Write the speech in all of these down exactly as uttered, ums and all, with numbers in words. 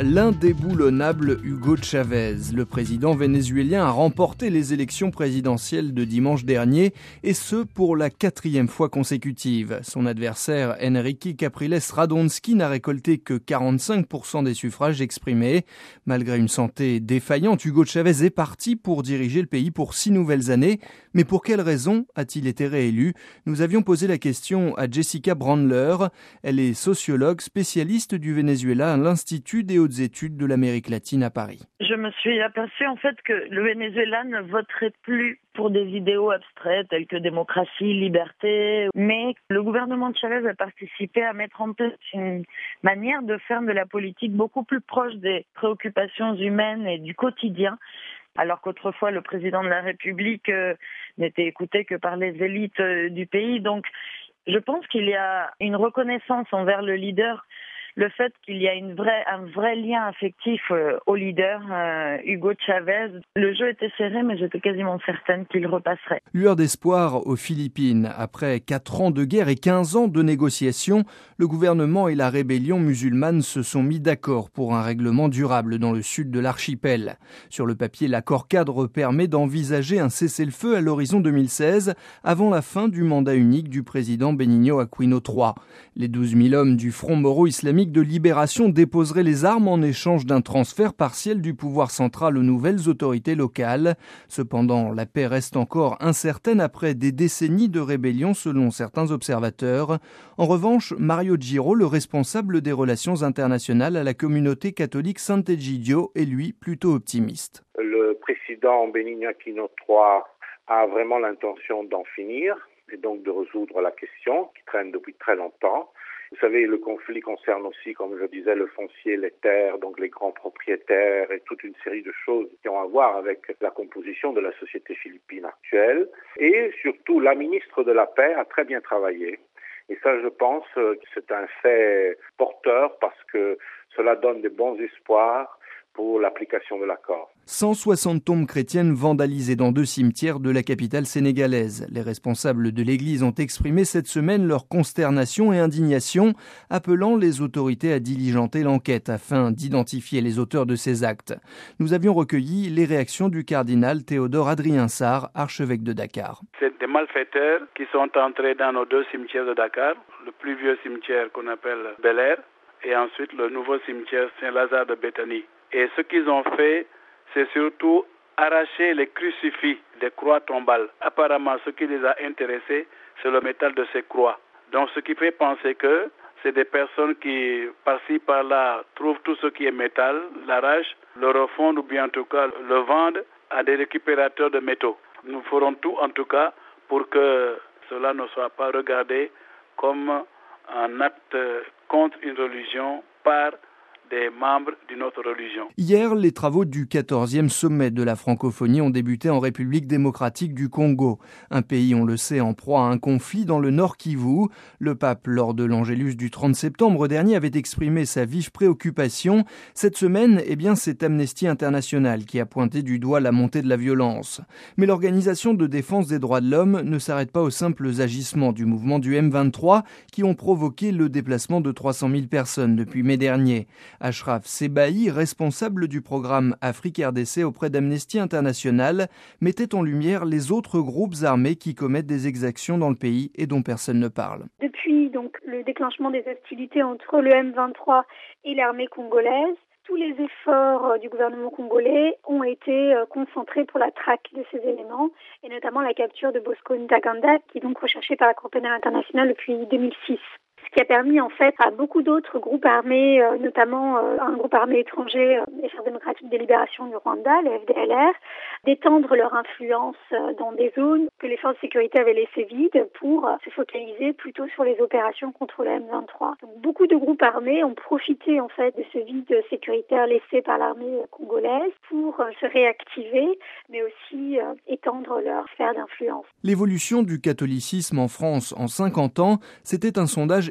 L'indéboulonnable Hugo Chavez. Le président vénézuélien a remporté les élections présidentielles de dimanche dernier, et ce pour la quatrième fois consécutive. Son adversaire Enrique Capriles Radonski n'a récolté que quarante-cinq pour cent des suffrages exprimés. Malgré une santé défaillante, Hugo Chavez est parti pour diriger le pays pour six nouvelles années. Mais pour quelles raisons a-t-il été réélu ? Nous avions posé la question à Jessica Brandler. Elle est sociologue, spécialiste du Venezuela à l'Institut des hautes études de l'Amérique latine à Paris. Je me suis aperçue en fait que le Venezuela ne voterait plus pour des idéaux abstraits tels que démocratie, liberté, mais le gouvernement de Chavez a participé à mettre en place une manière de faire de la politique beaucoup plus proche des préoccupations humaines et du quotidien. Alors qu'autrefois, le président de la République euh, n'était écouté que par les élites euh, du pays. Donc, je pense qu'il y a une reconnaissance envers le leader, le fait qu'il y a une vraie, un vrai lien affectif euh, au leader, euh, Hugo Chavez. Le jeu était serré, mais j'étais quasiment certaine qu'il repasserait. Lueur d'espoir aux Philippines. Après quatre ans de guerre et quinze ans de négociations, le gouvernement et la rébellion musulmane se sont mis d'accord pour un règlement durable dans le sud de l'archipel. Sur le papier, l'accord cadre permet d'envisager un cessez-le-feu à l'horizon deux mille seize, avant la fin du mandat unique du président Benigno Aquino trois. Les douze mille hommes du Front Moro-Islamique de libération déposeraient les armes en échange d'un transfert partiel du pouvoir central aux nouvelles autorités locales. Cependant, la paix reste encore incertaine après des décennies de rébellion selon certains observateurs. En revanche, Mario Giro, le responsable des relations internationales à la communauté catholique Sant'Egidio, est lui plutôt optimiste. Le président Benigno Aquino trois a vraiment l'intention d'en finir et donc de résoudre la question qui traîne depuis très longtemps. Vous savez, le conflit concerne aussi, comme je disais, le foncier, les terres, donc les grands propriétaires et toute une série de choses qui ont à voir avec la composition de la société philippine actuelle. Et surtout, la ministre de la Paix a très bien travaillé. Et ça, je pense que c'est un fait porteur parce que cela donne de bons espoirs pour l'application de l'accord. cent soixante tombes chrétiennes vandalisées dans deux cimetières de la capitale sénégalaise. Les responsables de l'Église ont exprimé cette semaine leur consternation et indignation, appelant les autorités à diligenter l'enquête afin d'identifier les auteurs de ces actes. Nous avions recueilli les réactions du cardinal Théodore Adrien Sarr, archevêque de Dakar. C'est des malfaiteurs qui sont entrés dans nos deux cimetières de Dakar, le plus vieux cimetière qu'on appelle Bel Air et ensuite le nouveau cimetière Saint-Lazare de Béthanie. Et ce qu'ils ont fait, c'est surtout arracher les crucifix des croix tombales. Apparemment, ce qui les a intéressés, c'est le métal de ces croix. Donc, ce qui fait penser que c'est des personnes qui, par-ci, par-là, trouvent tout ce qui est métal, l'arrachent, le refondent ou bien en tout cas le vendent à des récupérateurs de métaux. Nous ferons tout, en tout cas, pour que cela ne soit pas regardé comme un acte contre une religion par des membres d'une autre religion. Hier, les travaux du quatorzième sommet de la francophonie ont débuté en République démocratique du Congo. Un pays, on le sait, en proie à un conflit dans le Nord Kivu. Le pape, lors de l'Angélus du trente septembre dernier, avait exprimé sa vive préoccupation. Cette semaine, eh bien, c'est Amnesty International qui a pointé du doigt la montée de la violence. Mais l'organisation de défense des droits de l'homme ne s'arrête pas aux simples agissements du mouvement du M vingt-trois qui ont provoqué le déplacement de trois cent mille personnes depuis mai dernier. Ashraf Sebahi, responsable du programme Afrique-R D C auprès d'Amnesty International, mettait en lumière les autres groupes armés qui commettent des exactions dans le pays et dont personne ne parle. Depuis donc le déclenchement des hostilités entre le M vingt-trois et l'armée congolaise, tous les efforts du gouvernement congolais ont été concentrés pour la traque de ces éléments, et notamment la capture de Bosco Ntaganda, qui est donc recherché par la Cour pénale internationale depuis deux mille six. Ce qui a permis en fait à beaucoup d'autres groupes armés, euh, notamment euh, un groupe armé étranger, euh, les Forces démocratiques de libération du Rwanda, le F D L R, d'étendre leur influence euh, dans des zones que les forces de sécurité avaient laissées vides pour euh, se focaliser plutôt sur les opérations contre le M vingt-trois. Donc, beaucoup de groupes armés ont profité en fait de ce vide sécuritaire laissé par l'armée congolaise pour euh, se réactiver, mais aussi euh, étendre leur sphère d'influence. L'évolution du catholicisme en France en cinquante ans, c'était un sondage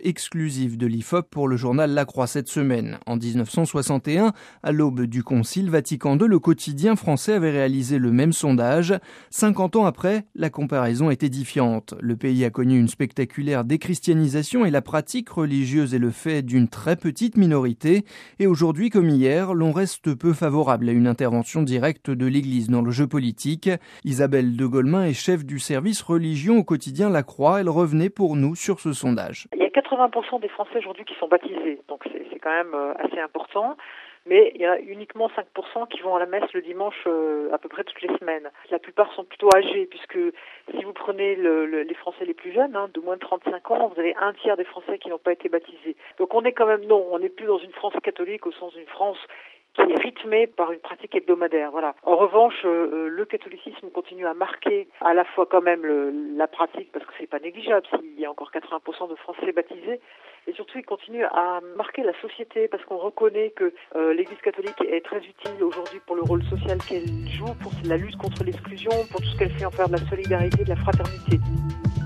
exclusive de l'I F O P pour le journal La Croix cette semaine. En dix-neuf cent soixante et un, à l'aube du Concile Vatican deux, le quotidien français avait réalisé le même sondage. cinquante ans après, la comparaison est édifiante. Le pays a connu une spectaculaire déchristianisation et la pratique religieuse est le fait d'une très petite minorité. Et aujourd'hui, comme hier, l'on reste peu favorable à une intervention directe de l'Église dans le jeu politique. Isabelle de Golemin est chef du service religion au quotidien La Croix. Elle revenait pour nous sur ce sondage. Il y a quatre-vingts pour cent des Français aujourd'hui qui sont baptisés, donc c'est, c'est quand même assez important. Mais il y a uniquement cinq pour cent qui vont à la messe le dimanche euh, à peu près toutes les semaines. La plupart sont plutôt âgés, puisque si vous prenez le, le, les Français les plus jeunes, hein, de moins de trente-cinq ans, vous avez un tiers des Français qui n'ont pas été baptisés. Donc on est quand même, non, on n'est plus dans une France catholique au sens d'une France qui est rythmée par une pratique hebdomadaire. Voilà. En revanche, euh, le catholicisme continue à marquer à la fois quand même le, la pratique, parce que c'est pas négligeable s'il y a encore quatre-vingts pour cent de Français baptisés, et surtout il continue à marquer la société, parce qu'on reconnaît que euh, l'Église catholique est très utile aujourd'hui pour le rôle social qu'elle joue, pour la lutte contre l'exclusion, pour tout ce qu'elle fait en faveur de la solidarité et de la fraternité.